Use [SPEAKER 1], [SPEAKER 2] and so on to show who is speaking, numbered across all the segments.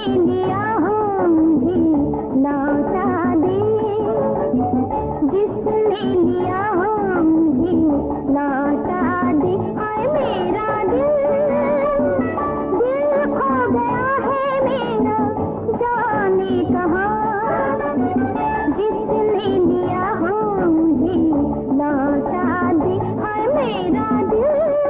[SPEAKER 1] लिया हो मुझे लौटा दे, जिसने लिया हो मुझे लौटा दे। हाय मेरा दिल खो गया है मेरा, जाने कहाँ, जिसने लिया हो मुझे लौटा दे। हाय मेरा दिल।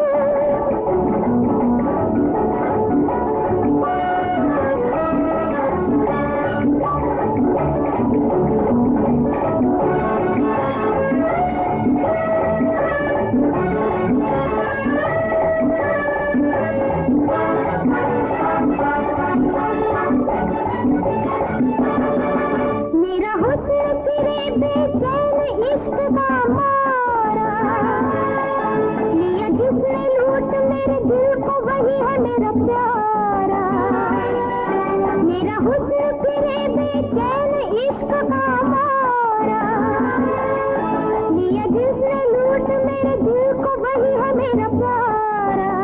[SPEAKER 1] मेरा हुस्न तेरे बेचैन इश्क का मारा, लिया जिसने लूट मेरे दिल को वही है मेरा प्यारा। मेरा हुस्न तेरे बेचैन इश्क का मारा, लिया जिसने लूट मेरे दिल को वही है मेरा प्यारा।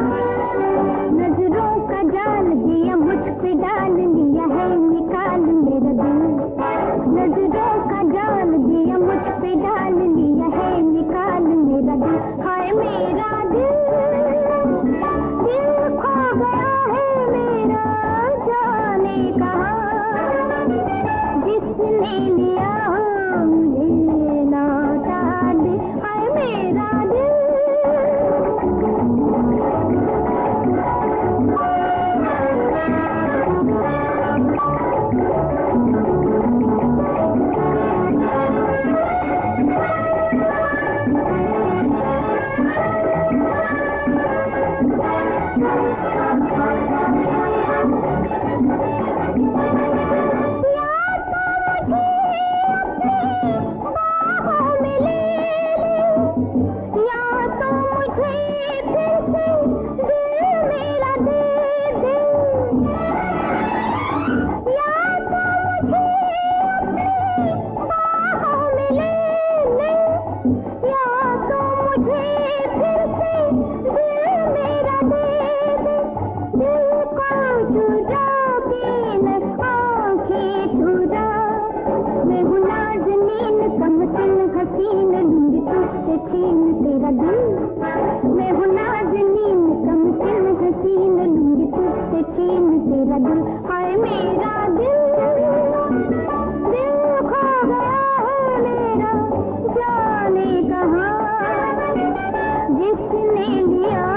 [SPEAKER 1] नजरों का जाल दिया मुझ पे डाल, लिया है निकाल मेरा दिल। नजरों का जाल दिया मुझ पे डाल, लिया है निकाल मेरा दिल। हाय मेरा दिल खो गया है मेरा, जाने कहाँ, जिसने लिया हो मुझे लौटा दे। हाय मेरा दिल। हसीन लूंगी तुझसे छीन तेरा दिल, मैं हूँ नाज़नीन कमसिन हसीन लूंगी तुझसे छीन तेरा दिल। हाय मेरा दिल खो गया है मेरा, जाने कहाँ, जिसने लिया